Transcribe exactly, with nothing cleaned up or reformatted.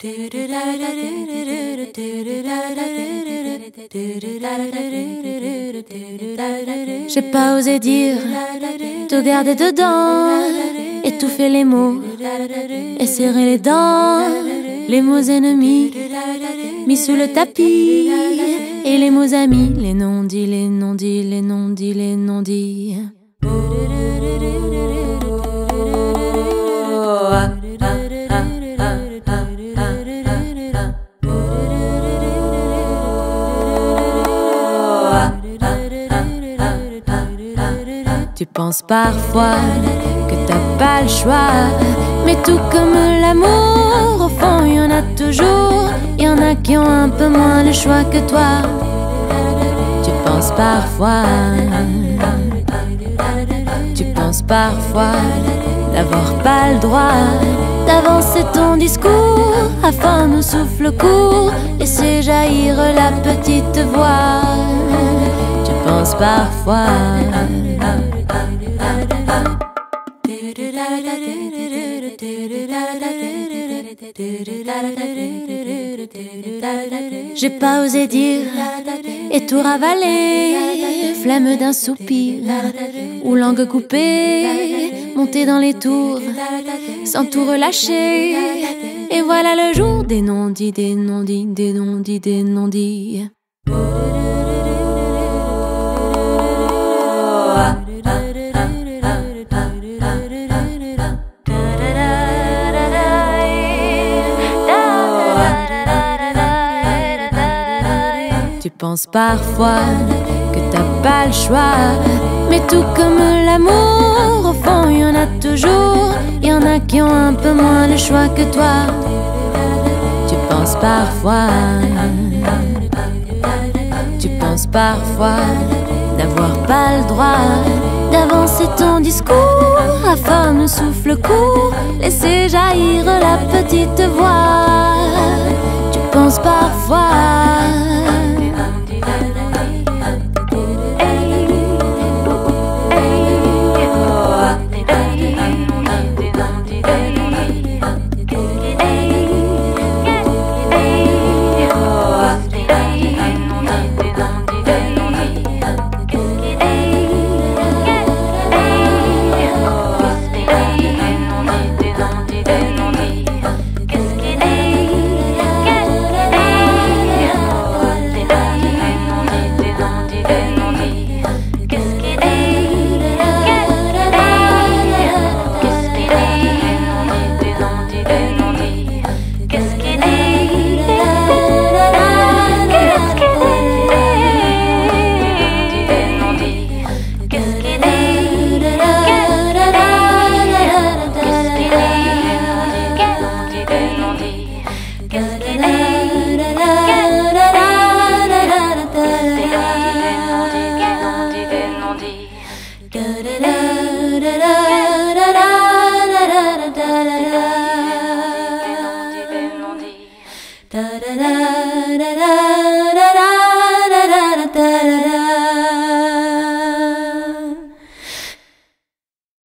J'ai pas osé dire, te garder dedans, étouffer les mots et serrer les dents. Les mots ennemis mis sous le tapis et les mots amis, les non-dits, les non-dits, les non-dits, les non-dits. Tu penses parfois que t'as pas le choix, mais tout comme l'amour, au fond y en a toujours. Y en a qui ont un peu moins le choix que toi. Tu penses parfois, tu penses parfois d'avoir pas le droit d'avancer ton discours à femme au souffle court, laisser jaillir la petite voix. Tu penses parfois. J'ai pas osé dire et tout ravaler, flemme d'un soupir ou langue coupée, monter dans les tours sans tout relâcher. Et voilà le jour des non-dits, des non-dits, des non-dits, des non-dits. Tu penses parfois que t'as pas le choix, mais tout comme l'amour, au fond y en a toujours. Y en a qui ont un peu moins le choix que toi. Tu penses parfois, tu penses parfois d'avoir pas le droit d'avancer ton discours à forme de souffle court, laisser jaillir la petite voix. Tu penses parfois. Da da da